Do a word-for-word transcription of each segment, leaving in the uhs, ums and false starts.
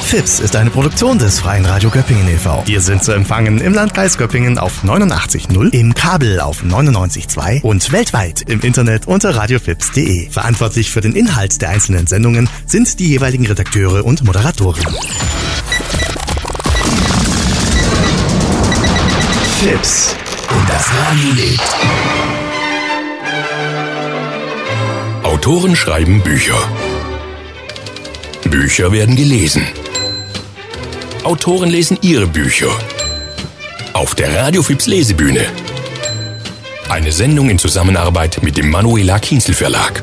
Fips ist eine Produktion des Freien Radio Göppingen e V Wir sind zu empfangen im Landkreis Göppingen auf neunundachtzig Komma null, im Kabel auf neunundneunzig Komma zwei und weltweit im Internet unter radiofips punkt de. Verantwortlich für den Inhalt der einzelnen Sendungen sind die jeweiligen Redakteure und Moderatoren. Fips und das Radio lebt. Autoren schreiben Bücher. Bücher werden gelesen. Autoren lesen ihre Bücher. Auf der Radio-Fips Lesebühne. Eine Sendung in Zusammenarbeit mit dem Manuela Kienzl Verlag.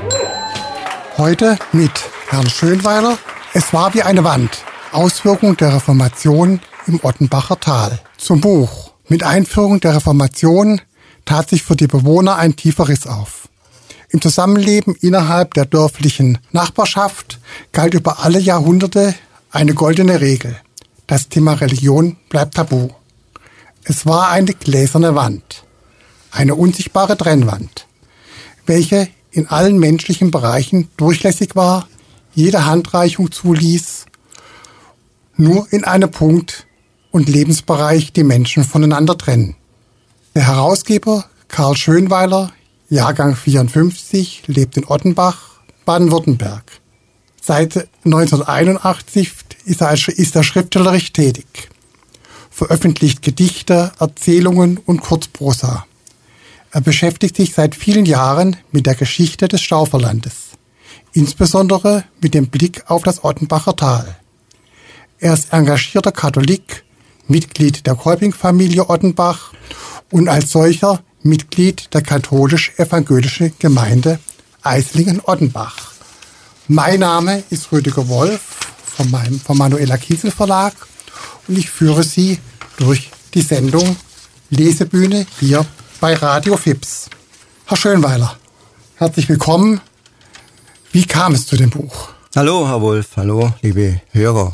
Heute mit Herrn Schönweiler. Es war wie eine Wand. Auswirkung der Reformation im Ottenbacher Tal. Zum Buch. Mit Einführung der Reformation tat sich für die Bewohner ein tiefer Riss auf. Im Zusammenleben innerhalb der dörflichen Nachbarschaft galt über alle Jahrhunderte eine goldene Regel. Das Thema Religion bleibt tabu. Es war eine gläserne Wand, eine unsichtbare Trennwand, welche in allen menschlichen Bereichen durchlässig war, jede Handreichung zuließ, nur in einem Punkt und Lebensbereich die Menschen voneinander trennen. Der Herausgeber Karl Schönweiler, Jahrgang vierundfünfzig, lebt in Ottenbach, Baden-Württemberg. Seit neunzehnhunderteinundachtzig ist er, ist er schriftstellerisch tätig, veröffentlicht Gedichte, Erzählungen und Kurzprosa. Er beschäftigt sich seit vielen Jahren mit der Geschichte des Stauferlandes, insbesondere mit dem Blick auf das Ottenbacher Tal. Er ist engagierter Katholik, Mitglied der Kolping-Familie Ottenbach und als solcher Mitglied der katholisch-evangelischen Gemeinde Eislingen-Ottenbach. Mein Name ist Rüdiger Wolf vom, vom Manuela Kienzl Verlag und ich führe Sie durch die Sendung Lesebühne hier bei Radio Fips. Herr Schönweiler, herzlich willkommen. Wie kam es zu dem Buch? Hallo, Herr Wolf, hallo, liebe Hörer.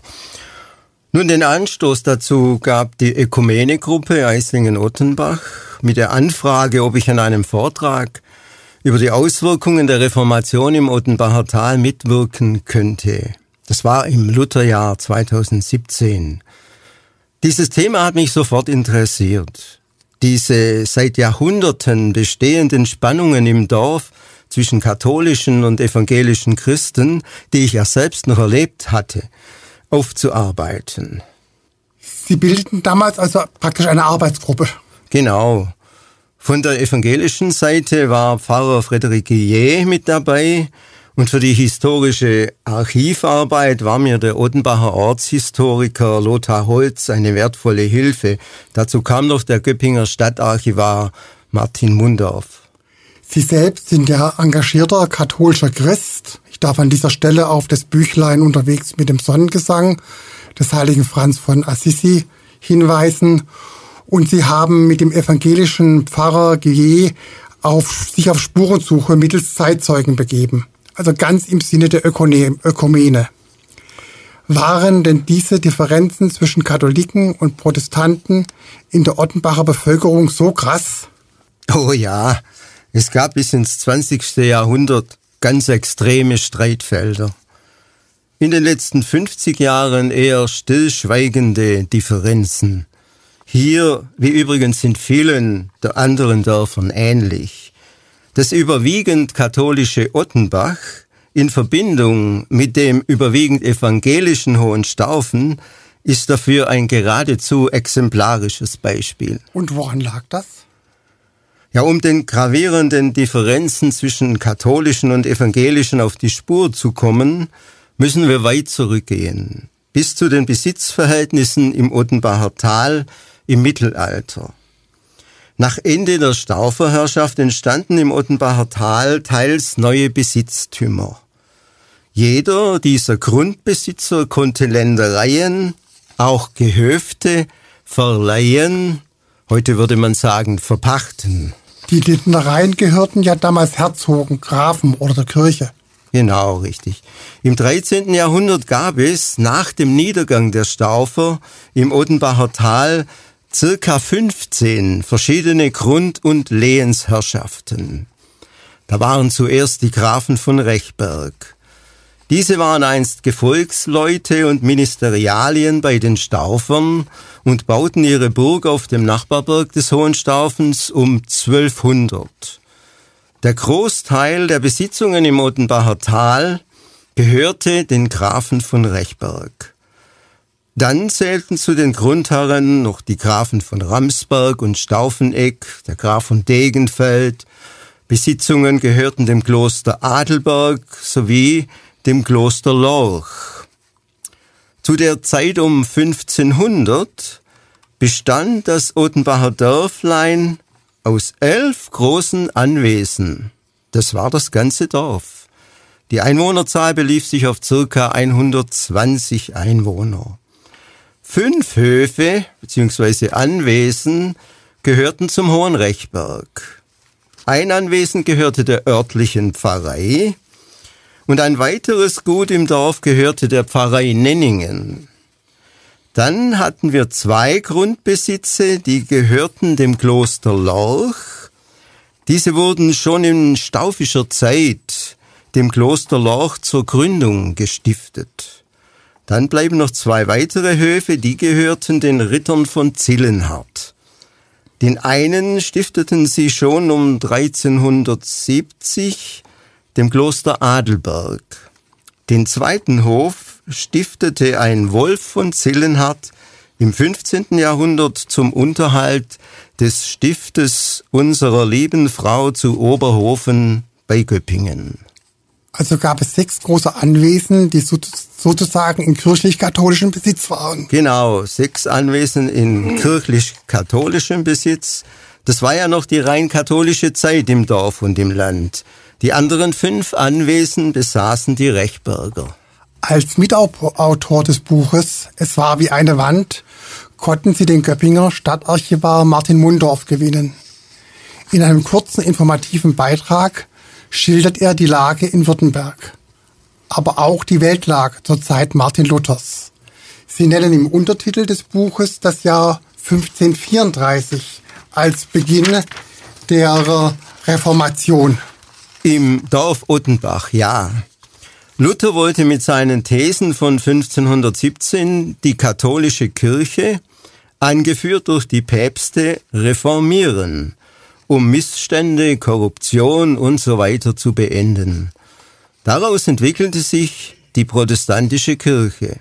Nun, den Anstoß dazu gab die Ökumene-Gruppe Eislingen-Ottenbach mit der Anfrage, ob ich an einem Vortrag über die Auswirkungen der Reformation im Ottenbacher Tal mitwirken könnte. Das war im Lutherjahr zweitausendsiebzehn. Dieses Thema hat mich sofort interessiert. Diese seit Jahrhunderten bestehenden Spannungen im Dorf zwischen katholischen und evangelischen Christen, die ich ja selbst noch erlebt hatte, aufzuarbeiten. Sie bildeten damals also praktisch eine Arbeitsgruppe. Genau. Von der evangelischen Seite war Pfarrer Frederik Guillet mit dabei und für die historische Archivarbeit war mir der Ottenbacher Ortshistoriker Lothar Holz eine wertvolle Hilfe. Dazu kam noch der Göppinger Stadtarchivar Martin Mundorf. Sie selbst sind ja engagierter katholischer Christ. Ich darf an dieser Stelle auf das Büchlein Unterwegs mit dem Sonnengesang des heiligen Franz von Assisi hinweisen. Und sie haben mit dem evangelischen Pfarrer Guillet auf, sich auf Spurensuche mittels Zeitzeugen begeben. Also ganz im Sinne der Ökumene. Waren denn diese Differenzen zwischen Katholiken und Protestanten in der Ottenbacher Bevölkerung so krass? Oh ja, es gab bis ins zwanzigste Jahrhundert ganz extreme Streitfelder. In den letzten fünfzig Jahren eher stillschweigende Differenzen. Hier, wie übrigens in vielen der anderen Dörfern ähnlich, das überwiegend katholische Ottenbach in Verbindung mit dem überwiegend evangelischen Hohenstaufen ist dafür ein geradezu exemplarisches Beispiel. Und woran lag das? Ja, um den gravierenden Differenzen zwischen katholischen und evangelischen auf die Spur zu kommen, müssen wir weit zurückgehen, bis zu den Besitzverhältnissen im Ottenbacher Tal im Mittelalter. Nach Ende der Stauferherrschaft entstanden im Ottenbacher Tal teils neue Besitztümer. Jeder dieser Grundbesitzer konnte Ländereien, auch Gehöfte, verleihen, heute würde man sagen verpachten. Die Ländereien gehörten ja damals Herzogen, Grafen oder der Kirche. Genau, richtig. Im dreizehnten Jahrhundert gab es nach dem Niedergang der Staufer im Ottenbacher Tal circa fünfzehn verschiedene Grund- und Lehensherrschaften. Da waren zuerst die Grafen von Rechberg. Diese waren einst Gefolgsleute und Ministerialien bei den Staufern und bauten ihre Burg auf dem Nachbarberg des Hohenstaufens um zwölfhundert. Der Großteil der Besitzungen im Ottenbacher Tal gehörte den Grafen von Rechberg. Dann zählten zu den Grundherren noch die Grafen von Ramsberg und Staufeneck, der Graf von Degenfeld. Besitzungen gehörten dem Kloster Adelberg sowie dem Kloster Lorch. Zu der Zeit um fünfzehnhundert bestand das Ottenbacher Dörflein aus elf großen Anwesen. Das war das ganze Dorf. Die Einwohnerzahl belief sich auf ca. hundertzwanzig Einwohner. Fünf Höfe bzw. Anwesen gehörten zum Hohen Rechberg. Ein Anwesen gehörte der örtlichen Pfarrei und ein weiteres Gut im Dorf gehörte der Pfarrei Nenningen. Dann hatten wir zwei Grundbesitze, die gehörten dem Kloster Lorch. Diese wurden schon in staufischer Zeit dem Kloster Lorch zur Gründung gestiftet. Dann bleiben noch zwei weitere Höfe, die gehörten den Rittern von Zillenhardt. Den einen stifteten sie schon um dreizehnhundertsiebzig, dem Kloster Adelberg. Den zweiten Hof stiftete ein Wolf von Zillenhardt im fünfzehnten Jahrhundert zum Unterhalt des Stiftes unserer lieben Frau zu Oberhofen bei Göppingen. Also gab es sechs große Anwesen, die sozusagen in kirchlich-katholischem Besitz waren. Genau, sechs Anwesen in kirchlich-katholischem Besitz. Das war ja noch die rein katholische Zeit im Dorf und im Land. Die anderen fünf Anwesen besaßen die Rechberger. Als Mitautor des Buches »Es war wie eine Wand« konnten Sie den Göppinger Stadtarchivar Martin Mundorf gewinnen. In einem kurzen informativen Beitrag schildert er die Lage in Württemberg, aber auch die Weltlage zur Zeit Martin Luthers. Sie nennen im Untertitel des Buches das Jahr fünfzehnhundertvierunddreißig als Beginn der Reformation. Im Dorf Ottenbach, ja. Luther wollte mit seinen Thesen von fünfzehnhundertsiebzehn die katholische Kirche, angeführt durch die Päpste, reformieren, um Missstände, Korruption und so weiter zu beenden. Daraus entwickelte sich die protestantische Kirche.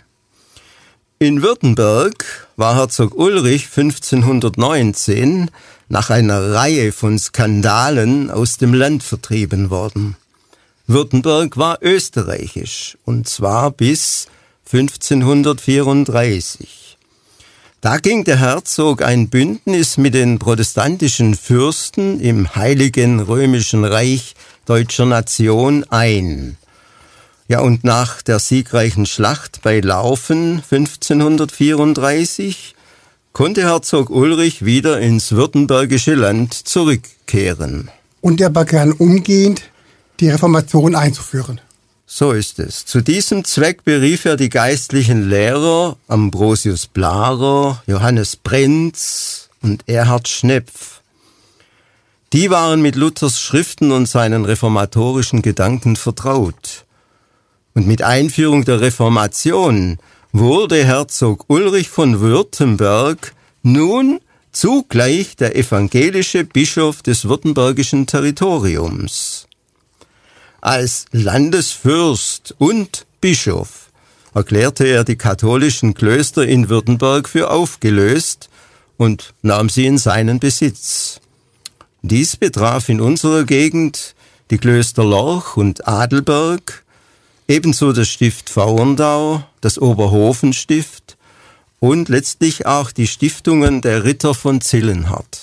In Württemberg war Herzog Ulrich fünfzehnhundertneunzehn nach einer Reihe von Skandalen aus dem Land vertrieben worden. Württemberg war österreichisch, und zwar bis fünfzehnhundertvierunddreißig. Da ging der Herzog ein Bündnis mit den protestantischen Fürsten im Heiligen Römischen Reich deutscher Nation ein. Ja, und nach der siegreichen Schlacht bei Laufen fünfzehnhundertvierunddreißig konnte Herzog Ulrich wieder ins württembergische Land zurückkehren. Und er begann umgehend, die Reformation einzuführen. So ist es. Zu diesem Zweck berief er die geistlichen Lehrer Ambrosius Blarer, Johannes Brenz und Erhard Schnepf. Die waren mit Luthers Schriften und seinen reformatorischen Gedanken vertraut. Und mit Einführung der Reformation wurde Herzog Ulrich von Württemberg nun zugleich der evangelische Bischof des württembergischen Territoriums. Als Landesfürst und Bischof erklärte er die katholischen Klöster in Württemberg für aufgelöst und nahm sie in seinen Besitz. Dies betraf in unserer Gegend die Klöster Lorch und Adelberg, ebenso das Stift Vauerndau, das Oberhofenstift und letztlich auch die Stiftungen der Ritter von Zillenhardt.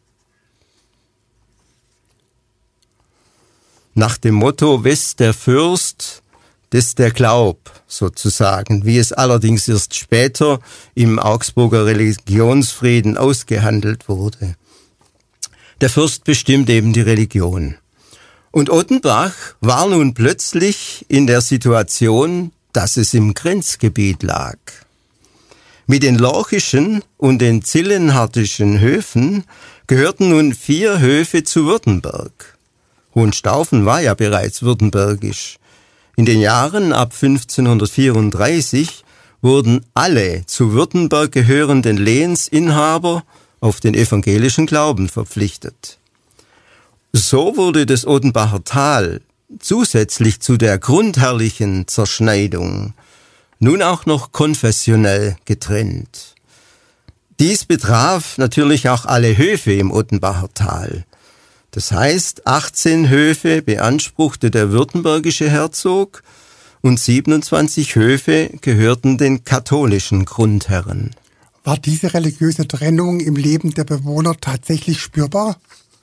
Nach dem Motto, wes der Fürst, des der Glaub, sozusagen, wie es allerdings erst später im Augsburger Religionsfrieden ausgehandelt wurde. Der Fürst bestimmt eben die Religion. Und Ottenbach war nun plötzlich in der Situation, dass es im Grenzgebiet lag. Mit den lorchischen und den zillenhardtischen Höfen gehörten nun vier Höfe zu Württemberg. Hohenstaufen war ja bereits württembergisch. In den Jahren ab fünfzehnhundertvierunddreißig wurden alle zu Württemberg gehörenden Lehensinhaber auf den evangelischen Glauben verpflichtet. So wurde das Ottenbacher Tal zusätzlich zu der grundherrlichen Zerschneidung nun auch noch konfessionell getrennt. Dies betraf natürlich auch alle Höfe im Ottenbacher Tal. Das heißt, achtzehn Höfe beanspruchte der württembergische Herzog und siebenundzwanzig Höfe gehörten den katholischen Grundherren. War diese religiöse Trennung im Leben der Bewohner tatsächlich spürbar?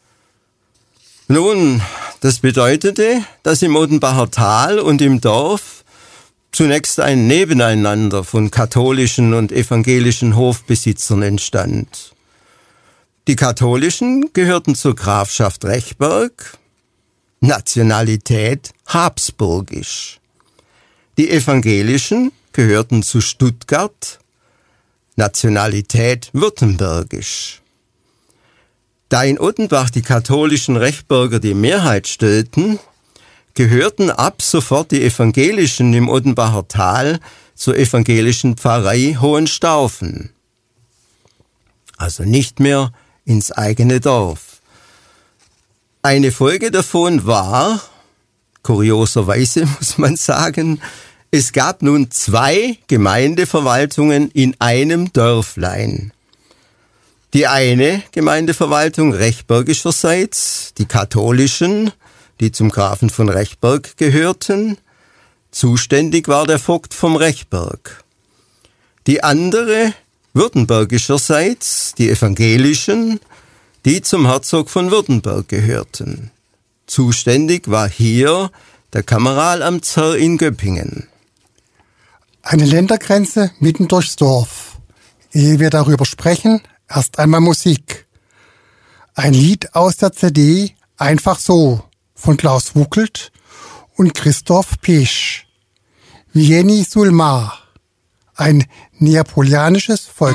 Nun, das bedeutete, dass im Ottenbacher Tal und im Dorf zunächst ein Nebeneinander von katholischen und evangelischen Hofbesitzern entstand. Die katholischen gehörten zur Grafschaft Rechberg, Nationalität habsburgisch. Die evangelischen gehörten zu Stuttgart, Nationalität württembergisch. Da in Ottenbach die katholischen Rechberger die Mehrheit stellten, gehörten ab sofort die Evangelischen im Ottenbacher Tal zur evangelischen Pfarrei Hohenstaufen. Also nicht mehr ins eigene Dorf. Eine Folge davon war, kurioserweise muss man sagen, es gab nun zwei Gemeindeverwaltungen in einem Dörflein. Die eine Gemeindeverwaltung rechbergischerseits, die katholischen, die zum Grafen von Rechberg gehörten, zuständig war der Vogt vom Rechberg. Die andere württembergischerseits, die evangelischen, die zum Herzog von Württemberg gehörten. Zuständig war hier der Kameralamtsherr in Göppingen. Eine Ländergrenze mitten durchs Dorf. Ehe wir darüber sprechen, erst einmal Musik. Ein Lied aus der C D Einfach so von Klaus Wuckelt und Christoph Pesch. Vieni sul mar. Ein neapolitanisches Volks.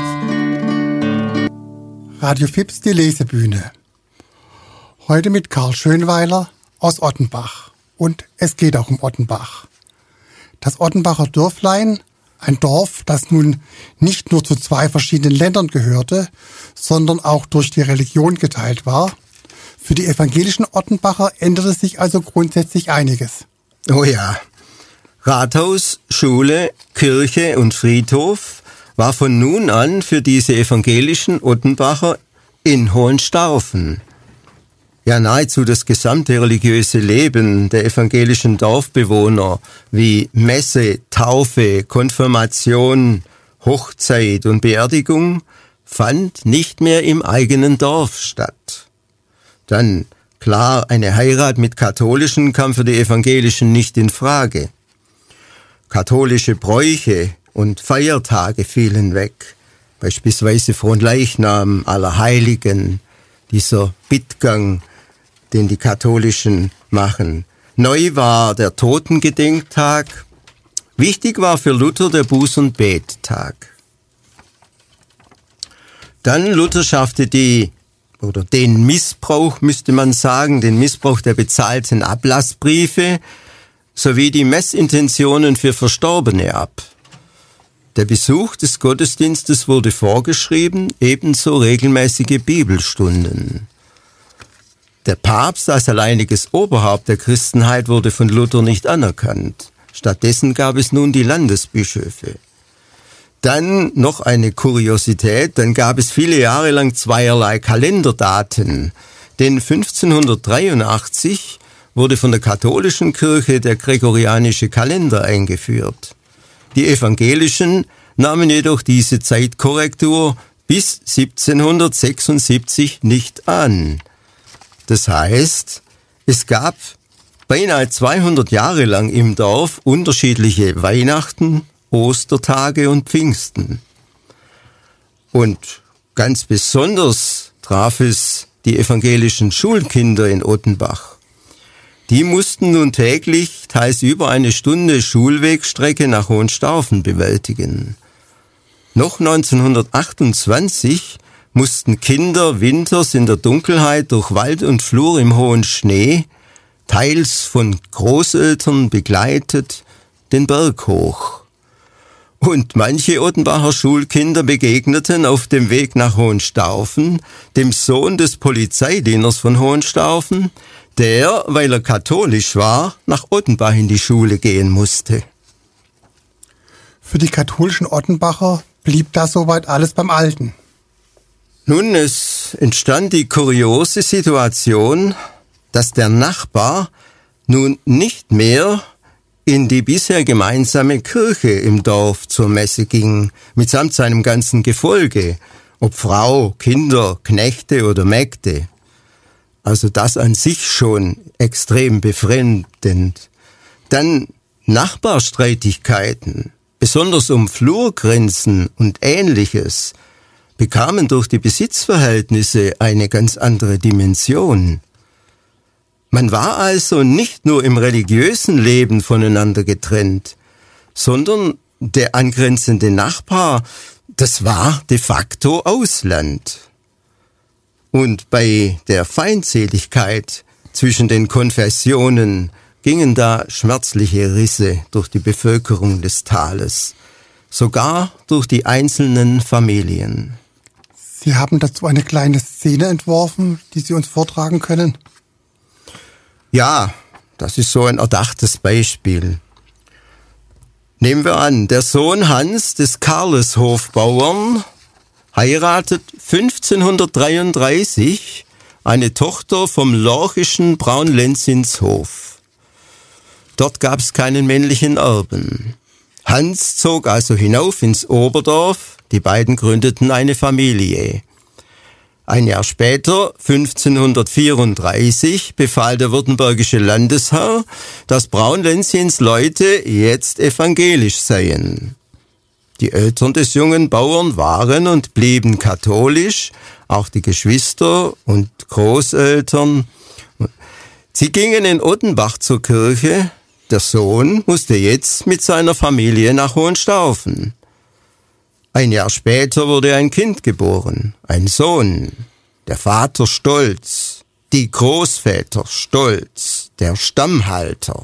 Radio Fips, die Lesebühne. Heute mit Karl Schönweiler aus Ottenbach. Und es geht auch um Ottenbach. Das Ottenbacher Dörflein, ein Dorf, das nun nicht nur zu zwei verschiedenen Ländern gehörte, sondern auch durch die Religion geteilt war. Für die evangelischen Ottenbacher änderte sich also grundsätzlich einiges. Oh ja. Rathaus, Schule, Kirche und Friedhof war von nun an für diese evangelischen Ottenbacher in Hohenstaufen. Ja, nahezu das gesamte religiöse Leben der evangelischen Dorfbewohner wie Messe, Taufe, Konfirmation, Hochzeit und Beerdigung fand nicht mehr im eigenen Dorf statt. Dann, klar, eine Heirat mit Katholischen kam für die Evangelischen nicht in Frage. Katholische Bräuche und Feiertage fielen weg, beispielsweise Fronleichnam, Allerheiligen, dieser Bittgang, den die Katholischen machen. Neu war der Totengedenktag. Wichtig war für Luther der Buß- und Bettag. Dann Luther schaffte die, oder den Missbrauch, müsste man sagen, den Missbrauch der bezahlten Ablassbriefe sowie die Messintentionen für Verstorbene ab. Der Besuch des Gottesdienstes wurde vorgeschrieben, ebenso regelmäßige Bibelstunden. Der Papst als alleiniges Oberhaupt der Christenheit wurde von Luther nicht anerkannt. Stattdessen gab es nun die Landesbischöfe. Dann noch eine Kuriosität, dann gab es viele Jahre lang zweierlei Kalenderdaten. Denn fünfzehnhundertdreiundachtzig wurde von der katholischen Kirche der gregorianische Kalender eingeführt. Die Evangelischen nahmen jedoch diese Zeitkorrektur bis siebzehnhundertsechsundsiebzig nicht an. Das heißt, es gab beinahe zweihundert Jahre lang im Dorf unterschiedliche Weihnachten, Ostertage und Pfingsten. Und ganz besonders traf es die evangelischen Schulkinder in Ottenbach. Die mussten nun täglich teils über eine Stunde Schulwegstrecke nach Hohenstaufen bewältigen. Noch neunzehnhundertachtundzwanzig mussten Kinder winters in der Dunkelheit durch Wald und Flur im hohen Schnee teils von Großeltern begleitet, den Berg hoch. Und manche Ottenbacher Schulkinder begegneten auf dem Weg nach Hohenstaufen dem Sohn des Polizeidieners von Hohenstaufen, der, weil er katholisch war, nach Ottenbach in die Schule gehen musste. Für die katholischen Ottenbacher blieb da soweit alles beim Alten. Nun, es entstand die kuriose Situation, dass der Nachbar nun nicht mehr in die bisher gemeinsame Kirche im Dorf zur Messe ging, mitsamt seinem ganzen Gefolge, ob Frau, Kinder, Knechte oder Mägde. Also das an sich schon extrem befremdend. Dann Nachbarstreitigkeiten, besonders um Flurgrenzen und Ähnliches, bekamen durch die Besitzverhältnisse eine ganz andere Dimension. Man war also nicht nur im religiösen Leben voneinander getrennt, sondern der angrenzende Nachbar, das war de facto Ausland. Und bei der Feindseligkeit zwischen den Konfessionen gingen da schmerzliche Risse durch die Bevölkerung des Tales, sogar durch die einzelnen Familien. Sie haben dazu eine kleine Szene entworfen, die Sie uns vortragen können? Ja, das ist so ein erdachtes Beispiel. Nehmen wir an, der Sohn Hans des Karleshofbauern heiratet fünfzehnhundertdreiunddreißig eine Tochter vom lorchischen Braunlenzinshof. Dort gab es keinen männlichen Erben. Hans zog also hinauf ins Oberdorf, die beiden gründeten eine Familie. Ein Jahr später, fünfzehnhundertvierunddreißig, befahl der württembergische Landesherr, dass Braunlenzins Leute jetzt evangelisch seien. Die Eltern des jungen Bauern waren und blieben katholisch, auch die Geschwister und Großeltern. Sie gingen in Ottenbach zur Kirche. Der Sohn musste jetzt mit seiner Familie nach Hohenstaufen. Ein Jahr später wurde ein Kind geboren, ein Sohn. Der Vater stolz, die Großväter stolz, der Stammhalter.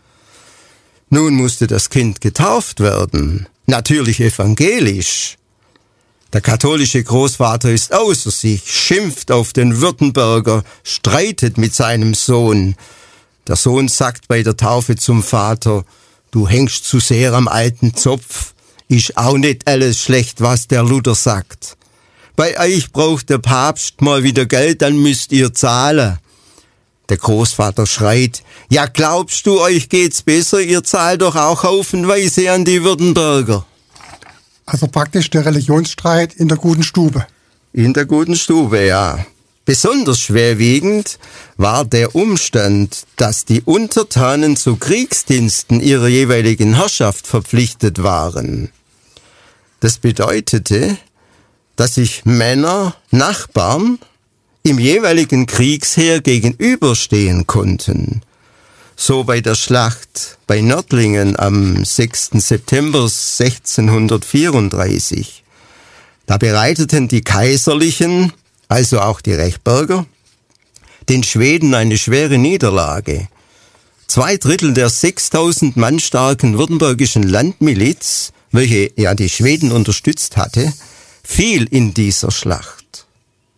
Nun musste das Kind getauft werden, natürlich evangelisch. Der katholische Großvater ist außer sich, schimpft auf den Württemberger, streitet mit seinem Sohn. Der Sohn sagt bei der Taufe zum Vater: Du hängst zu sehr am alten Zopf. Ist auch nicht alles schlecht, was der Luther sagt. Bei euch braucht der Papst mal wieder Geld, dann müsst ihr zahlen. Der Großvater schreit: Ja, glaubst du, euch geht's besser? Ihr zahlt doch auch haufenweise an die Württemberger. Also praktisch der Religionsstreit in der guten Stube. In der guten Stube, ja. Besonders schwerwiegend war der Umstand, dass die Untertanen zu Kriegsdiensten ihrer jeweiligen Herrschaft verpflichtet waren. Das bedeutete, dass sich Männer, Nachbarn, im jeweiligen Kriegsheer gegenüberstehen konnten. So bei der Schlacht bei Nördlingen am sechsten September sechzehnhundertvierunddreißig. Da bereiteten die Kaiserlichen, also auch die Rechberger, den Schweden eine schwere Niederlage. Zwei Drittel der sechstausend Mann starken württembergischen Landmiliz, welche ja die Schweden unterstützt hatte, fiel in dieser Schlacht.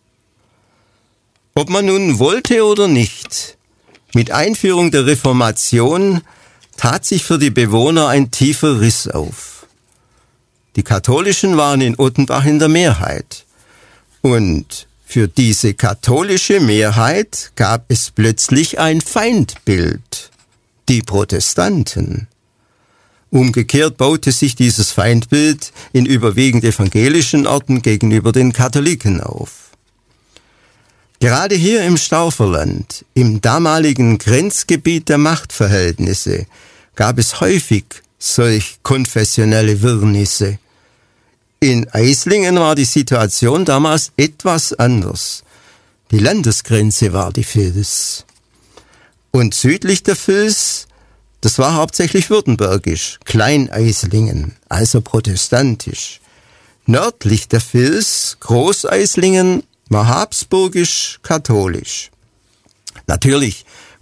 Ob man nun wollte oder nicht, mit Einführung der Reformation tat sich für die Bewohner ein tiefer Riss auf. Die Katholischen waren in Ottenbach in der Mehrheit. Und für diese katholische Mehrheit gab es plötzlich ein Feindbild, die Protestanten. Umgekehrt baute sich dieses Feindbild in überwiegend evangelischen Orten gegenüber den Katholiken auf. Gerade hier im Stauferland, im damaligen Grenzgebiet der Machtverhältnisse, gab es häufig solch konfessionelle Wirrnisse. In Eislingen war die Situation damals etwas anders. Die Landesgrenze war die Vils. Und südlich der Vils, das war hauptsächlich württembergisch, Klein-Eislingen, also protestantisch. Nördlich der Vils, Groß-Eislingen, war habsburgisch-katholisch. Natürlich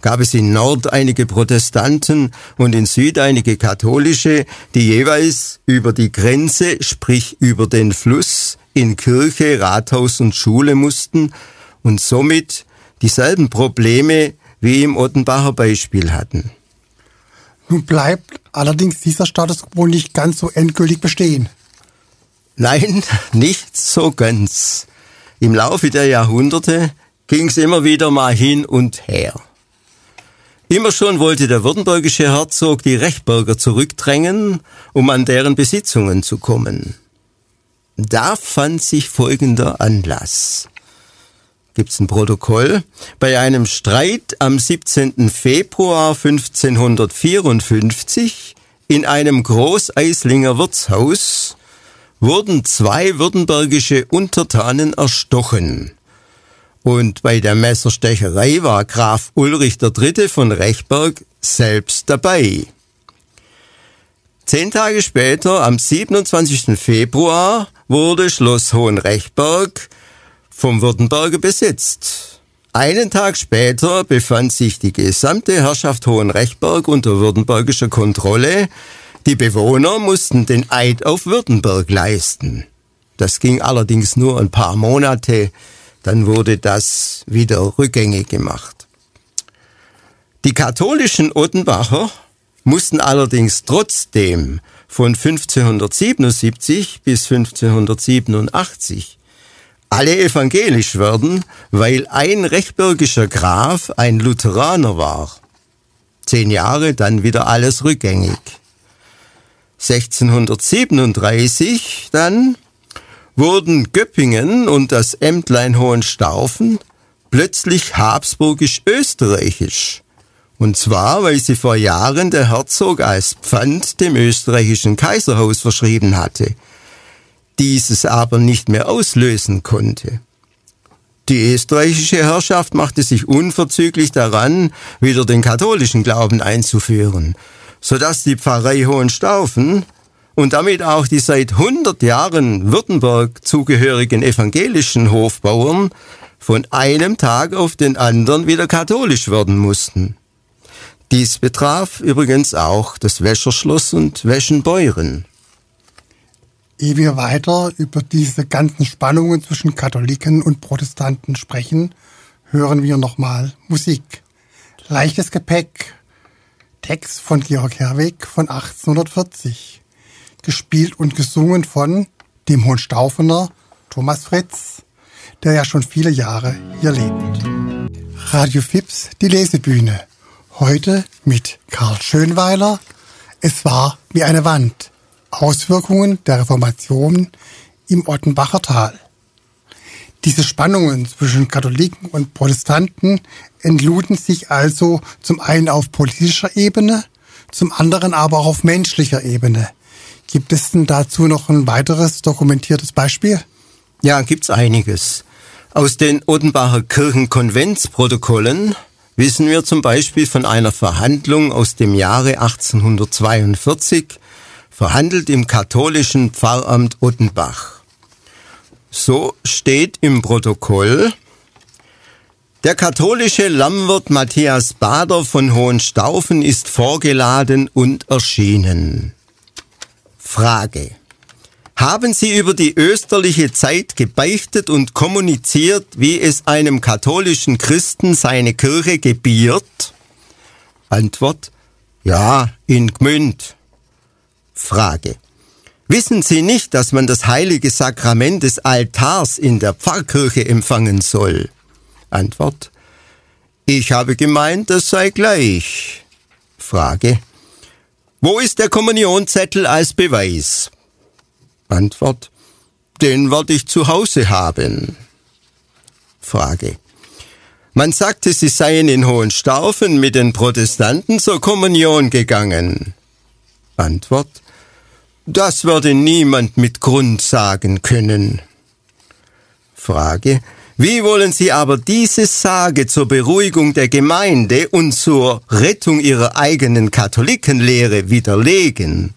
gab es in Nord einige Protestanten und in Süd einige Katholische, die jeweils über die Grenze, sprich über den Fluss, in Kirche, Rathaus und Schule mussten und somit dieselben Probleme wie im Ottenbacher Beispiel hatten. Nun bleibt allerdings dieser Status quo nicht ganz so endgültig bestehen. Nein, nicht so ganz. Im Laufe der Jahrhunderte ging es immer wieder mal hin und her. Immer schon wollte der württembergische Herzog die Rechberger zurückdrängen, um an deren Besitzungen zu kommen. Da fand sich folgender Anlass. Gibt's ein Protokoll? Bei einem Streit am siebzehnten Februar fünfzehnhundertvierundfünfzig in einem Großeislinger Wirtshaus wurden zwei württembergische Untertanen erstochen. Und bei der Messerstecherei war Graf Ulrich der Dritte von Rechberg selbst dabei. Zehn Tage später, am siebenundzwanzigsten Februar, wurde Schloss Hohenrechberg vom Württemberger besetzt. Einen Tag später befand sich die gesamte Herrschaft Hohenrechberg unter württembergischer Kontrolle. Die Bewohner mussten den Eid auf Württemberg leisten. Das ging allerdings nur ein paar Monate, dann wurde das wieder rückgängig gemacht. Die katholischen Ottenbacher mussten allerdings trotzdem von fünfzehnhundertsiebenundsiebzig bis fünfzehnhundertsiebenundachtzig alle evangelisch werden, weil ein rechbergischer Graf ein Lutheraner war. Zehn Jahre, dann wieder alles rückgängig. sechzehnhundertsiebenunddreißig dann wurden Göppingen und das Ämtlein Hohenstaufen plötzlich habsburgisch-österreichisch. Und zwar, weil sie vor Jahren der Herzog als Pfand dem österreichischen Kaiserhaus verschrieben hatte, dieses aber nicht mehr auslösen konnte. Die österreichische Herrschaft machte sich unverzüglich daran, wieder den katholischen Glauben einzuführen, sodass die Pfarrei Hohenstaufen und damit auch die seit hundert Jahren Württemberg zugehörigen evangelischen Hofbauern von einem Tag auf den anderen wieder katholisch werden mussten. Dies betraf übrigens auch das Wäscherschloss und Weschenbeuren. Ehe wir weiter über diese ganzen Spannungen zwischen Katholiken und Protestanten sprechen, hören wir nochmal Musik. Leichtes Gepäck, Text von Georg Herwegh von achtzehnhundertvierzig. Gespielt und gesungen von dem Hohenstaufener Thomas Fritz, der ja schon viele Jahre hier lebt. Radio Fips, die Lesebühne. Heute mit Karl Schönweiler. Es war wie eine Wand. Auswirkungen der Reformation im Ottenbacher Tal. Diese Spannungen zwischen Katholiken und Protestanten entluden sich also zum einen auf politischer Ebene, zum anderen aber auch auf menschlicher Ebene. Gibt es denn dazu noch ein weiteres dokumentiertes Beispiel? Ja, gibt's einiges. Aus den Ottenbacher Kirchenkonventsprotokollen wissen wir zum Beispiel von einer Verhandlung aus dem Jahre achtzehnhundertzweiundvierzig, verhandelt im katholischen Pfarramt Ottenbach. So steht im Protokoll: Der katholische Lammwirt Matthias Bader von Hohenstaufen ist vorgeladen und erschienen. Frage: Haben Sie über die österliche Zeit gebeichtet und kommuniziert, wie es einem katholischen Christen seine Kirche gebiert? Antwort: Ja, in Gmünd. Frage: Wissen Sie nicht, dass man das heilige Sakrament des Altars in der Pfarrkirche empfangen soll? Antwort: Ich habe gemeint, das sei gleich. Frage: Wo ist der Kommunionzettel als Beweis? Antwort: Den werde ich zu Hause haben. Frage: Man sagte, Sie seien in Hohenstaufen mit den Protestanten zur Kommunion gegangen. Antwort: Das würde niemand mit Grund sagen können. Frage: Wie wollen Sie aber diese Sage zur Beruhigung der Gemeinde und zur Rettung Ihrer eigenen Katholikenlehre widerlegen?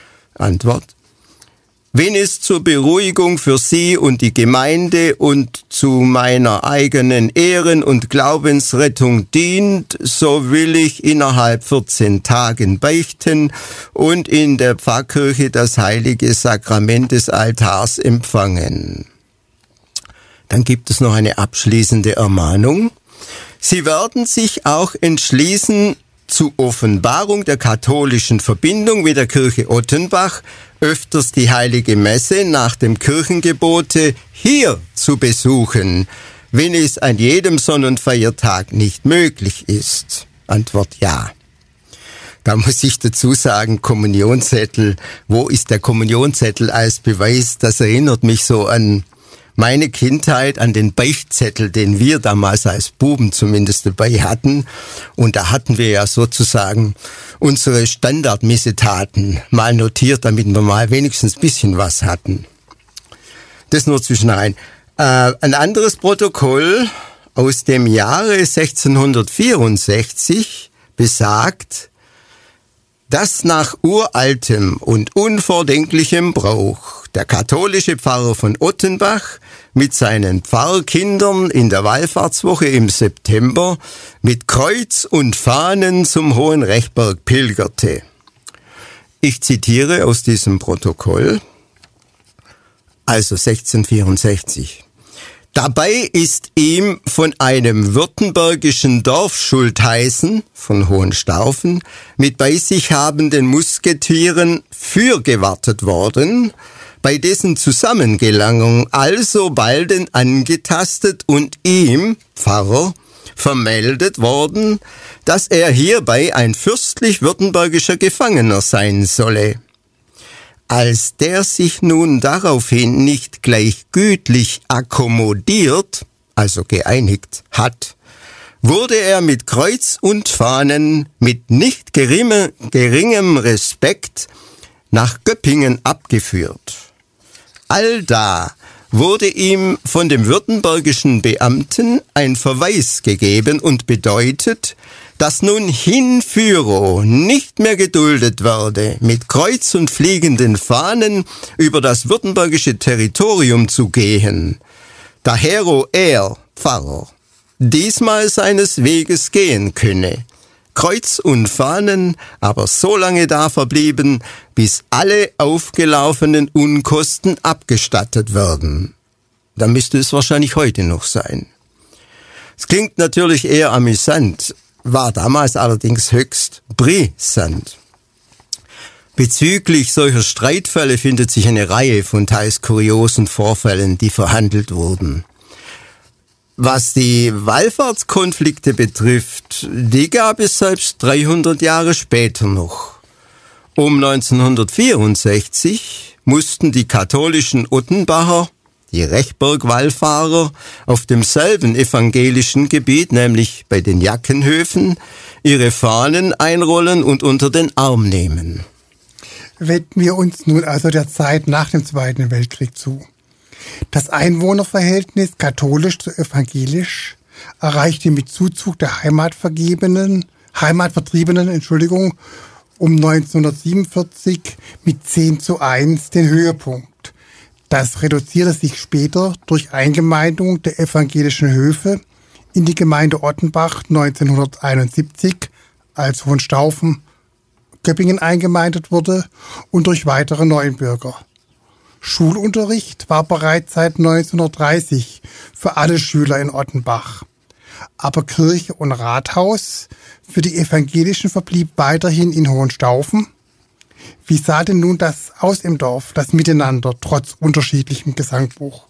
Antwort: Wenn es zur Beruhigung für Sie und die Gemeinde und zu meiner eigenen Ehren- und Glaubensrettung dient, so will ich innerhalb vierzehn Tagen beichten und in der Pfarrkirche das heilige Sakrament des Altars empfangen. Dann gibt es noch eine abschließende Ermahnung. Sie werden sich auch entschließen, zur Offenbarung der katholischen Verbindung mit der Kirche Ottenbach öfters die heilige Messe nach dem Kirchengebote hier zu besuchen, wenn es an jedem Sonn- und Feiertag nicht möglich ist. Antwort ja. Da muss ich dazu sagen, Kommunionzettel, wo ist der Kommunionzettel als Beweis? Das erinnert mich so an meine Kindheit, an den Beichtzettel, den wir damals als Buben zumindest dabei hatten. Und da hatten wir ja sozusagen unsere Standardmissetaten mal notiert, damit wir mal wenigstens ein bisschen was hatten. Das nur zwischenein. Äh, ein anderes Protokoll aus dem Jahre sechzehnhundertvierundsechzig besagt, dass nach uraltem und unvordenklichem Brauch der katholische Pfarrer von Ottenbach mit seinen Pfarrkindern in der Wallfahrtswoche im September mit Kreuz und Fahnen zum Hohen Rechberg pilgerte. Ich zitiere aus diesem Protokoll, also sechzehnhundertvierundsechzig. Dabei ist ihm von einem württembergischen Dorfschultheißen von Hohenstaufen mit bei sich habenden Musketieren fürgewartet worden, bei dessen Zusammengelangung alsobalden angetastet und ihm, Pfarrer, vermeldet worden, dass er hierbei ein fürstlich-württembergischer Gefangener sein solle. Als der sich nun daraufhin nicht gleich gütlich akkommodiert, also geeinigt hat, wurde er mit Kreuz und Fahnen mit nicht geringem, geringem Respekt nach Göppingen abgeführt. Allda wurde ihm von dem württembergischen Beamten ein Verweis gegeben und bedeutet, dass nun hinführo nicht mehr geduldet werde, mit Kreuz und fliegenden Fahnen über das württembergische Territorium zu gehen. Dahero er, Pfarrer, diesmal seines Weges gehen könne. Kreuz und Fahnen aber so lange da verblieben, bis alle aufgelaufenen Unkosten abgestattet werden. Da müsste es wahrscheinlich heute noch sein. Es klingt natürlich eher amüsant, war damals allerdings höchst brisant. Bezüglich solcher Streitfälle findet sich eine Reihe von teils kuriosen Vorfällen, die verhandelt wurden. Was die Wallfahrtskonflikte betrifft, die gab es selbst dreihundert Jahre später noch. Um neunzehnhundertvierundsechzig mussten die katholischen Ottenbacher, die Rechberg-Wallfahrer, auf demselben evangelischen Gebiet, nämlich bei den Jackenhöfen, ihre Fahnen einrollen und unter den Arm nehmen. Wenden wir uns nun also der Zeit nach dem Zweiten Weltkrieg zu. Das Einwohnerverhältnis katholisch zu evangelisch erreichte mit Zuzug der Heimatvergebenen, Heimatvertriebenen, Entschuldigung, um neunzehnhundertsiebenundvierzig mit zehn zu eins den Höhepunkt. Das reduzierte sich später durch Eingemeindung der evangelischen Höfe in die Gemeinde Ottenbach neunzehnhunderteinundsiebzig, als Hohenstaufen Göppingen eingemeindet wurde, und durch weitere Neuenbürger. Schulunterricht war bereits seit neunzehnhundertdreißig für alle Schüler in Ottenbach. Aber Kirche und Rathaus für die Evangelischen verblieb weiterhin in Hohenstaufen. Wie sah denn nun das aus im Dorf, das Miteinander, trotz unterschiedlichem Gesangbuch?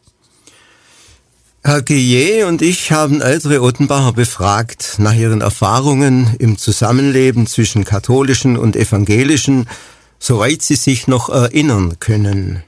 Herr Guillet und ich haben ältere Ottenbacher befragt nach ihren Erfahrungen im Zusammenleben zwischen katholischen und evangelischen, soweit sie sich noch erinnern können.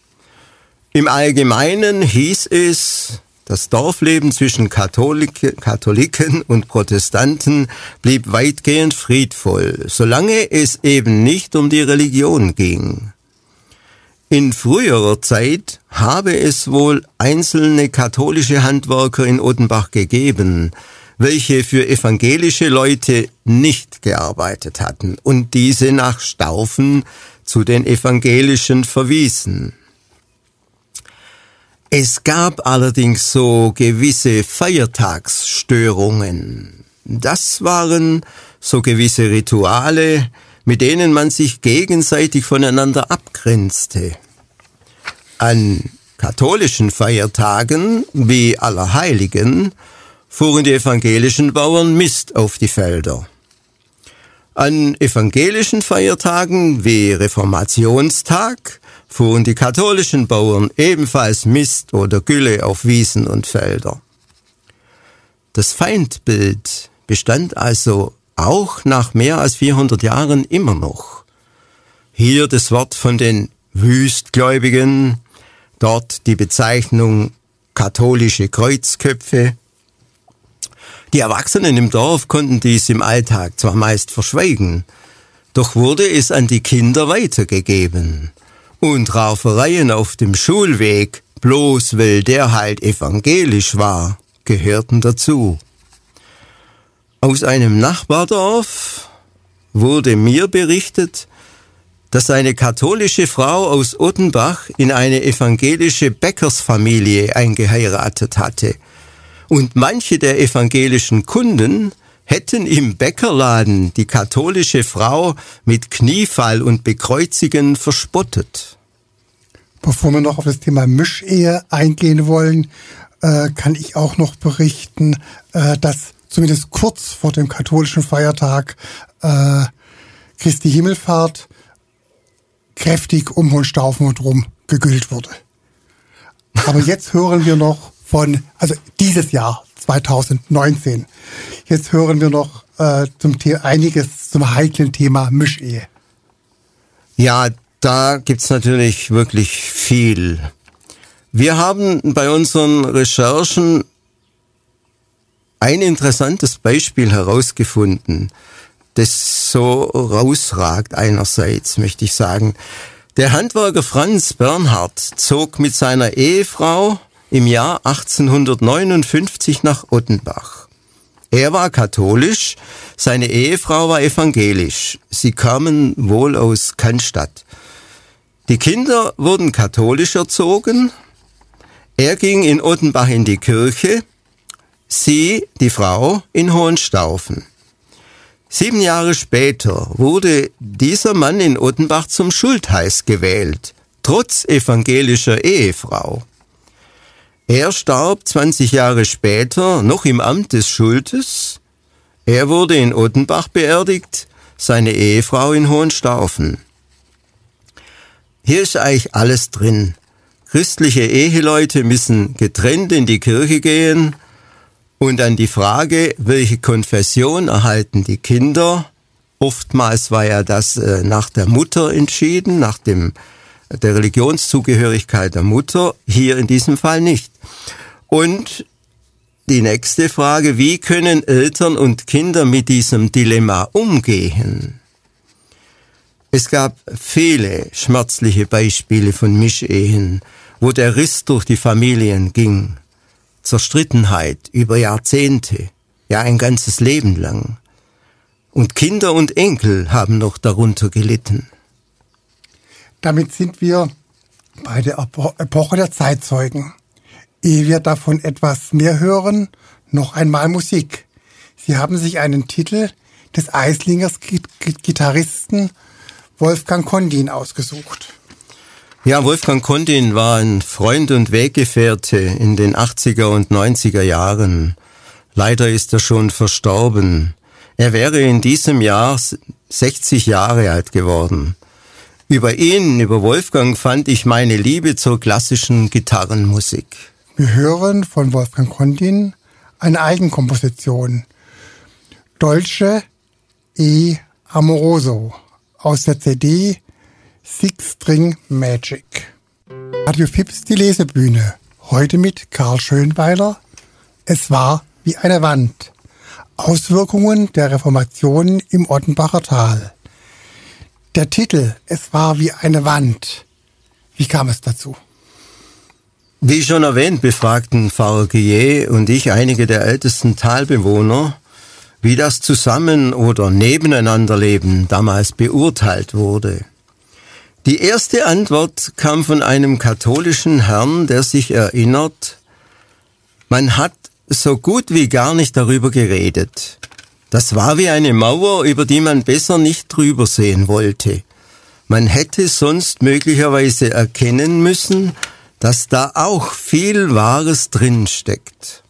Im Allgemeinen hieß es, das Dorfleben zwischen Katholik, Katholiken und Protestanten blieb weitgehend friedvoll, solange es eben nicht um die Religion ging. In früherer Zeit habe es wohl einzelne katholische Handwerker in Ottenbach gegeben, welche für evangelische Leute nicht gearbeitet hatten und diese nach Staufen zu den Evangelischen verwiesen. Es gab allerdings so gewisse Feiertagsstörungen. Das waren so gewisse Rituale, mit denen man sich gegenseitig voneinander abgrenzte. An katholischen Feiertagen wie Allerheiligen fuhren die evangelischen Bauern Mist auf die Felder. An evangelischen Feiertagen wie Reformationstag fuhren die katholischen Bauern ebenfalls Mist oder Gülle auf Wiesen und Felder. Das Feindbild bestand also auch nach mehr als vierhundert Jahren immer noch. Hier das Wort von den Wüstgläubigen, dort die Bezeichnung katholische Kreuzköpfe. Die Erwachsenen im Dorf konnten dies im Alltag zwar meist verschweigen, doch wurde es an die Kinder weitergegeben. Und Raufereien auf dem Schulweg, bloß weil der halt evangelisch war, gehörten dazu. Aus einem Nachbardorf wurde mir berichtet, dass eine katholische Frau aus Ottenbach in eine evangelische Bäckersfamilie eingeheiratet hatte. Und manche der evangelischen Kunden hätten im Bäckerladen die katholische Frau mit Kniefall und Bekreuzigen verspottet. Bevor wir noch auf das Thema Mischehe eingehen wollen, äh, kann ich auch noch berichten, äh, dass zumindest kurz vor dem katholischen Feiertag äh, Christi Himmelfahrt kräftig um Hohenstaufen und rum gegüllt wurde. Aber jetzt hören wir noch von, also dieses Jahr, zwanzig neunzehn, jetzt hören wir noch äh, zum The- einiges zum heiklen Thema Mischehe. Ja, da gibt's natürlich wirklich viel. Wir haben bei unseren Recherchen ein interessantes Beispiel herausgefunden, das so rausragt einerseits, möchte ich sagen. Der Handwerker Franz Bernhard zog mit seiner Ehefrau im Jahr achtzehnhundertneunundfünfzig nach Ottenbach. Er war katholisch, seine Ehefrau war evangelisch. Sie kamen wohl aus Cannstatt. Die Kinder wurden katholisch erzogen. Er ging in Ottenbach in die Kirche, sie, die Frau, in Hohenstaufen. Sieben Jahre später wurde dieser Mann in Ottenbach zum Schultheiß gewählt, trotz evangelischer Ehefrau. Er starb zwanzig Jahre später noch im Amt des Schultes. Er wurde in Ottenbach beerdigt, seine Ehefrau in Hohenstaufen. Hier ist eigentlich alles drin. Christliche Eheleute müssen getrennt in die Kirche gehen. Und an die Frage, welche Konfession erhalten die Kinder? Oftmals war ja das äh, nach der Mutter entschieden, nach dem, der Religionszugehörigkeit der Mutter, hier in diesem Fall nicht. Und die nächste Frage, wie können Eltern und Kinder mit diesem Dilemma umgehen? Es gab viele schmerzliche Beispiele von Mischehen, wo der Riss durch die Familien ging. Zerstrittenheit über Jahrzehnte, ja ein ganzes Leben lang. Und Kinder und Enkel haben noch darunter gelitten. Damit sind wir bei der Epoche der Zeitzeugen. Ehe wir davon etwas mehr hören, noch einmal Musik. Sie haben sich einen Titel des Eislingers Gitarristen Wolfgang Kondin ausgesucht. Ja, Wolfgang Kondin war ein Freund und Weggefährte in den achtziger und neunziger Jahren. Leider ist er schon verstorben. Er wäre in diesem Jahr sechzig Jahre alt geworden. Über ihn, über Wolfgang, fand ich meine Liebe zur klassischen Gitarrenmusik. Wir hören von Wolfgang Kondin eine Eigenkomposition. Dolce e Amoroso aus der C D Six String Magic. Radio Fips, die Lesebühne. Heute mit Karl Schönweiler. Es war wie eine Wand. Auswirkungen der Reformation im Ottenbacher Tal. Der Titel, es war wie eine Wand. Wie kam es dazu? Wie schon erwähnt, befragten Pfarrer Guillet und ich einige der ältesten Talbewohner, wie das Zusammen- oder Nebeneinanderleben damals beurteilt wurde. Die erste Antwort kam von einem katholischen Herrn, der sich erinnert, man hat so gut wie gar nicht darüber geredet. Das war wie eine Mauer, über die man besser nicht drüber sehen wollte. Man hätte sonst möglicherweise erkennen müssen, dass da auch viel Wahres drinsteckt.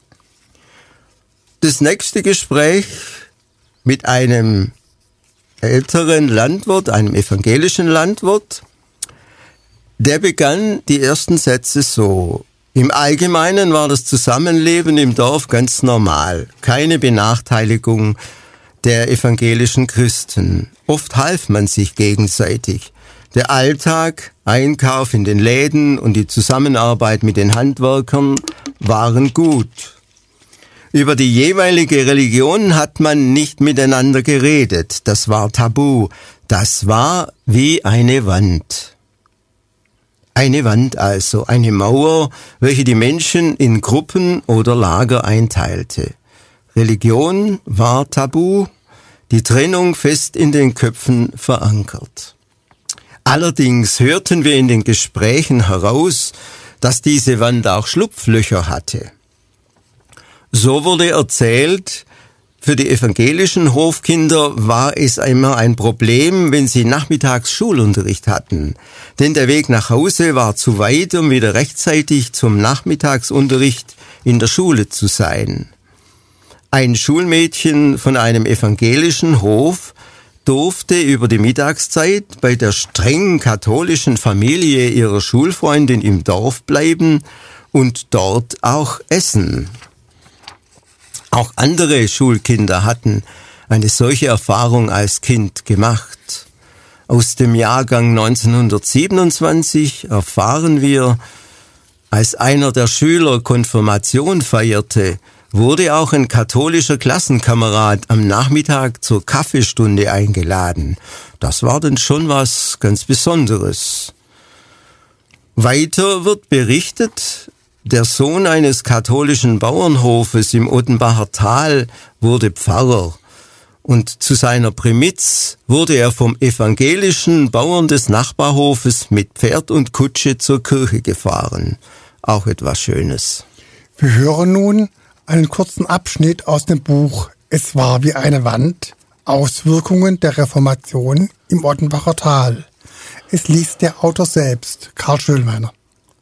Das nächste Gespräch mit einem älteren Landwirt, einem evangelischen Landwirt, der begann die ersten Sätze so. Im Allgemeinen war das Zusammenleben im Dorf ganz normal. Keine Benachteiligung der evangelischen Christen. Oft half man sich gegenseitig. Der Alltag, Einkauf in den Läden und die Zusammenarbeit mit den Handwerkern waren gut. Über die jeweilige Religion hat man nicht miteinander geredet. Das war tabu. Das war wie eine Wand. Eine Wand also, eine Mauer, welche die Menschen in Gruppen oder Lager einteilte. Religion war tabu, die Trennung fest in den Köpfen verankert. Allerdings hörten wir in den Gesprächen heraus, dass diese Wand auch Schlupflöcher hatte. So wurde erzählt, für die evangelischen Hofkinder war es immer ein Problem, wenn sie nachmittags Schulunterricht hatten. Denn der Weg nach Hause war zu weit, um wieder rechtzeitig zum Nachmittagsunterricht in der Schule zu sein. Ein Schulmädchen von einem evangelischen Hof durfte über die Mittagszeit bei der streng katholischen Familie ihrer Schulfreundin im Dorf bleiben und dort auch essen. Auch andere Schulkinder hatten eine solche Erfahrung als Kind gemacht. Aus dem Jahrgang neunzehnhundertsiebenundzwanzig erfahren wir, als einer der Schüler Konfirmation feierte, wurde auch ein katholischer Klassenkamerad am Nachmittag zur Kaffeestunde eingeladen. Das war dann schon was ganz Besonderes. Weiter wird berichtet, der Sohn eines katholischen Bauernhofes im Ottenbacher Tal wurde Pfarrer und zu seiner Primiz wurde er vom evangelischen Bauern des Nachbarhofes mit Pferd und Kutsche zur Kirche gefahren. Auch etwas Schönes. Wir hören nun einen kurzen Abschnitt aus dem Buch Es war wie eine Wand, Auswirkungen der Reformation im Ottenbacher Tal. Es liest der Autor selbst, Karl Schönweiner.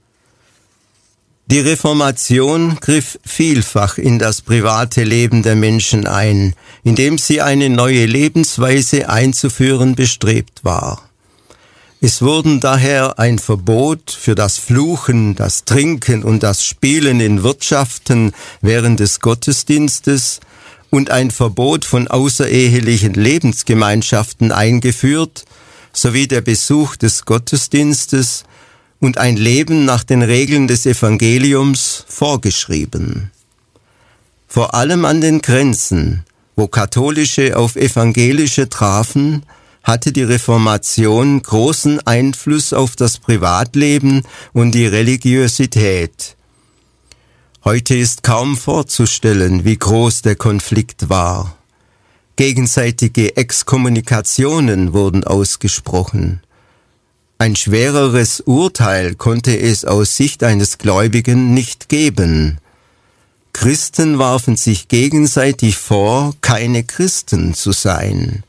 Die Reformation griff vielfach in das private Leben der Menschen ein, indem sie eine neue Lebensweise einzuführen bestrebt war. Es wurden daher ein Verbot für das Fluchen, das Trinken und das Spielen in Wirtschaften während des Gottesdienstes und ein Verbot von außerehelichen Lebensgemeinschaften eingeführt, sowie der Besuch des Gottesdienstes und ein Leben nach den Regeln des Evangeliums vorgeschrieben. Vor allem an den Grenzen, wo Katholische auf Evangelische trafen, hatte die Reformation großen Einfluss auf das Privatleben und die Religiosität. Heute ist kaum vorzustellen, wie groß der Konflikt war. Gegenseitige Exkommunikationen wurden ausgesprochen. Ein schwereres Urteil konnte es aus Sicht eines Gläubigen nicht geben. Christen warfen sich gegenseitig vor, keine Christen zu sein.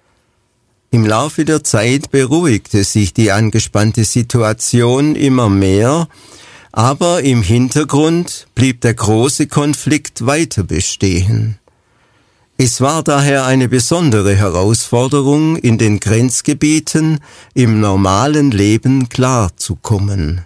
Im Laufe der Zeit beruhigte sich die angespannte Situation immer mehr, aber im Hintergrund blieb der große Konflikt weiter bestehen. Es war daher eine besondere Herausforderung, in den Grenzgebieten im normalen Leben klarzukommen.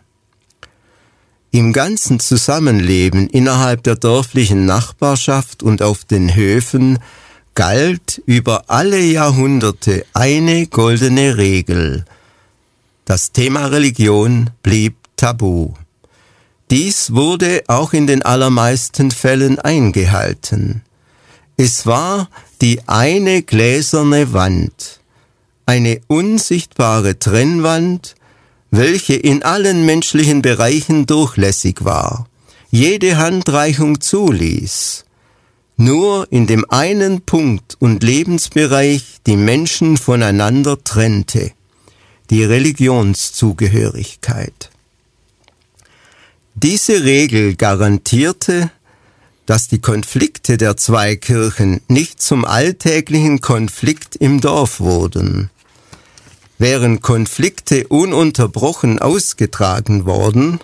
Im ganzen Zusammenleben innerhalb der dörflichen Nachbarschaft und auf den Höfen galt über alle Jahrhunderte eine goldene Regel. Das Thema Religion blieb tabu. Dies wurde auch in den allermeisten Fällen eingehalten. Es war die eine gläserne Wand, eine unsichtbare Trennwand, welche in allen menschlichen Bereichen durchlässig war, jede Handreichung zuließ, nur in dem einen Punkt und Lebensbereich die Menschen voneinander trennte, die Religionszugehörigkeit. Diese Regel garantierte, dass die Konflikte der zwei Kirchen nicht zum alltäglichen Konflikt im Dorf wurden. Wären Konflikte ununterbrochen ausgetragen worden,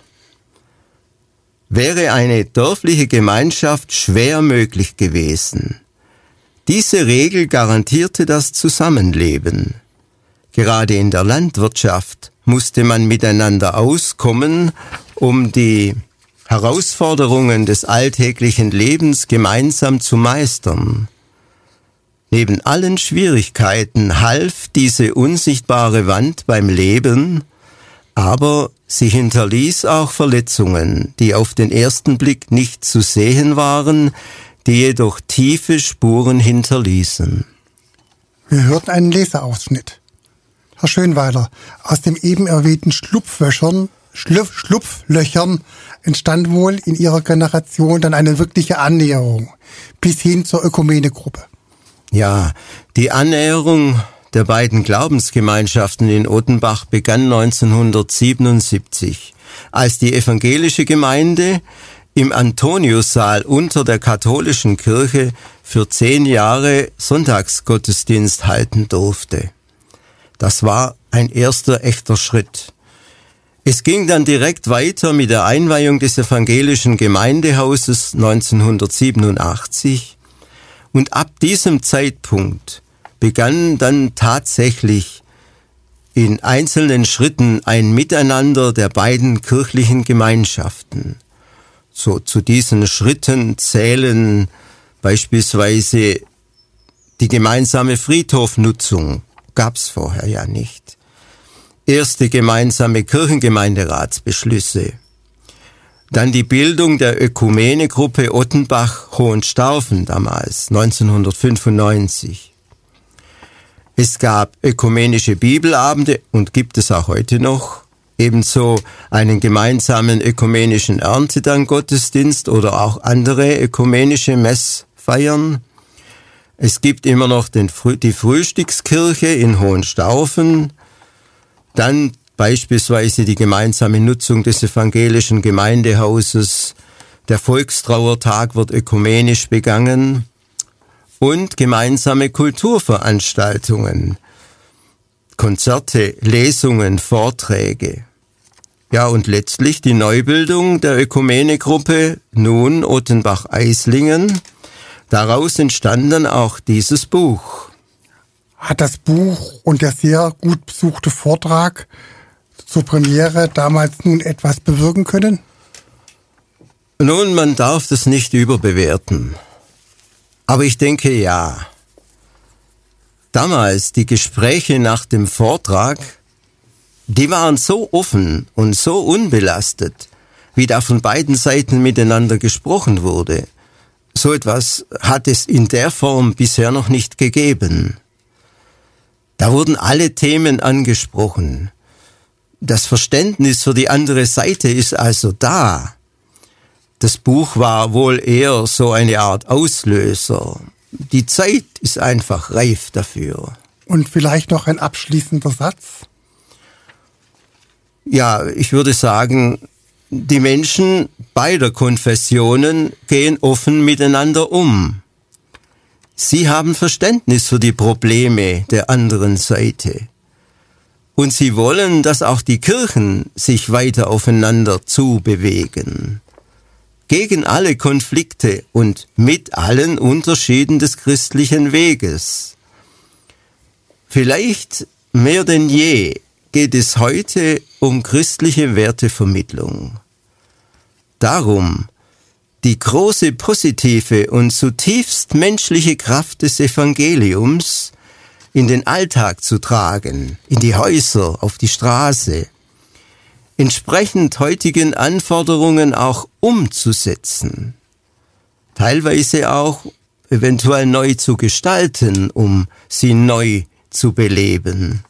wäre eine dörfliche Gemeinschaft schwer möglich gewesen. Diese Regel garantierte das Zusammenleben. Gerade in der Landwirtschaft musste man miteinander auskommen, um die Herausforderungen des alltäglichen Lebens gemeinsam zu meistern. Neben allen Schwierigkeiten half diese unsichtbare Wand beim Leben, aber sie hinterließ auch Verletzungen, die auf den ersten Blick nicht zu sehen waren, die jedoch tiefe Spuren hinterließen. Wir hörten einen Leseausschnitt. Herr Schönweiler, aus dem eben erwähnten Schlupflöchern, Schlupf, Schlupflöchern entstand wohl in Ihrer Generation dann eine wirkliche Annäherung bis hin zur Ökumenegruppe. Ja, die Annäherung der beiden Glaubensgemeinschaften in Ottenbach begann neunzehnhundertsiebenundsiebzig, als die evangelische Gemeinde im Antoniussaal unter der katholischen Kirche für zehn Jahre Sonntagsgottesdienst halten durfte. Das war ein erster echter Schritt. Es ging dann direkt weiter mit der Einweihung des evangelischen Gemeindehauses neunzehnhundertsiebenundachtzig und ab diesem Zeitpunkt begann dann tatsächlich in einzelnen Schritten ein Miteinander der beiden kirchlichen Gemeinschaften. So zu diesen Schritten zählen beispielsweise die gemeinsame Friedhofnutzung, gab's vorher ja nicht. Erste gemeinsame Kirchengemeinderatsbeschlüsse. Dann die Bildung der Ökumenegruppe Ottenbach-Hohenstaufen damals, neunzehnhundertfünfundneunzig. Es gab ökumenische Bibelabende und gibt es auch heute noch. Ebenso einen gemeinsamen ökumenischen Erntedankgottesdienst oder auch andere ökumenische Messfeiern. Es gibt immer noch den, die Frühstückskirche in Hohenstaufen. Dann beispielsweise die gemeinsame Nutzung des evangelischen Gemeindehauses. Der Volkstrauertag wird ökumenisch begangen. Und gemeinsame Kulturveranstaltungen. Konzerte, Lesungen, Vorträge. Ja, und letztlich die Neubildung der Ökumenegruppe, nun Ottenbach-Eislingen. Daraus entstand dann auch dieses Buch. Hat das Buch und der sehr gut besuchte Vortrag zur Premiere damals nun etwas bewirken können? Nun, man darf das nicht überbewerten. Aber ich denke, ja. Damals, die Gespräche nach dem Vortrag, die waren so offen und so unbelastet, wie da von beiden Seiten miteinander gesprochen wurde. So etwas hat es in der Form bisher noch nicht gegeben. Da wurden alle Themen angesprochen. Das Verständnis für die andere Seite ist also da. Das Buch war wohl eher so eine Art Auslöser. Die Zeit ist einfach reif dafür. Und vielleicht noch ein abschließender Satz? Ja, ich würde sagen, die Menschen beider Konfessionen gehen offen miteinander um. Sie haben Verständnis für die Probleme der anderen Seite. Und sie wollen, dass auch die Kirchen sich weiter aufeinander zubewegen. Gegen alle Konflikte und mit allen Unterschieden des christlichen Weges. Vielleicht mehr denn je geht es heute um christliche Wertevermittlung. Darum, die große positive und zutiefst menschliche Kraft des Evangeliums in den Alltag zu tragen, in die Häuser, auf die Straße, entsprechend heutigen Anforderungen auch umzusetzen, teilweise auch eventuell neu zu gestalten, um sie neu zu beleben.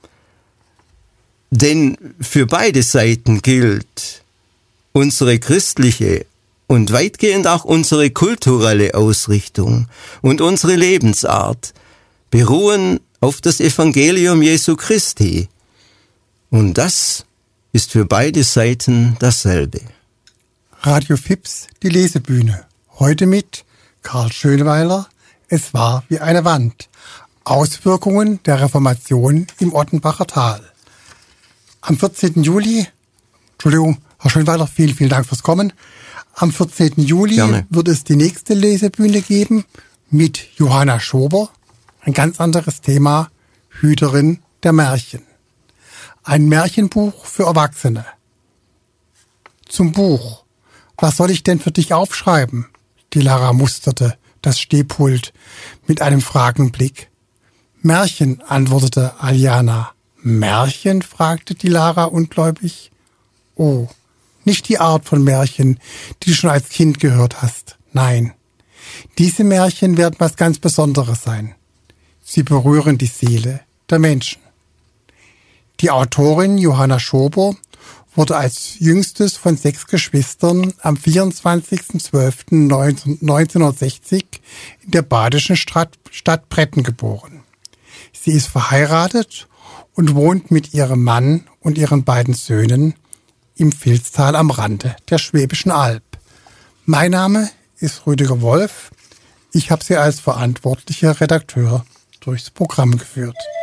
Denn für beide Seiten gilt, unsere christliche und weitgehend auch unsere kulturelle Ausrichtung und unsere Lebensart beruhen auf das Evangelium Jesu Christi Und das ist für beide Seiten dasselbe. Radio Fips, die Lesebühne. Heute mit Karl Schönweiler, Es war wie eine Wand. Auswirkungen der Reformation im Ottenbacher Tal. Am vierzehnten Juli, Entschuldigung, Herr Schönweiler, vielen, vielen Dank fürs Kommen. Am vierzehnten Juli Gerne. Wird es die nächste Lesebühne geben mit Johanna Schober. Ein ganz anderes Thema, Hüterin der Märchen. Ein Märchenbuch für Erwachsene. Zum Buch. Was soll ich denn für dich aufschreiben? Die Lara musterte das Stehpult mit einem Fragenblick. Märchen, antwortete Aliana. Märchen? Fragte die Lara ungläubig. Oh, nicht die Art von Märchen, die du schon als Kind gehört hast. Nein, diese Märchen werden was ganz Besonderes sein. Sie berühren die Seele der Menschen. Die Autorin Johanna Schober wurde als jüngstes von sechs Geschwistern am vierundzwanzigsten zwölften neunzehnhundertsechzig in der badischen Stadt, Stadt Bretten geboren. Sie ist verheiratet und wohnt mit ihrem Mann und ihren beiden Söhnen im Vilstal am Rande der Schwäbischen Alb. Mein Name ist Rüdiger Wolf. Ich habe Sie als verantwortlicher Redakteur durchs Programm geführt.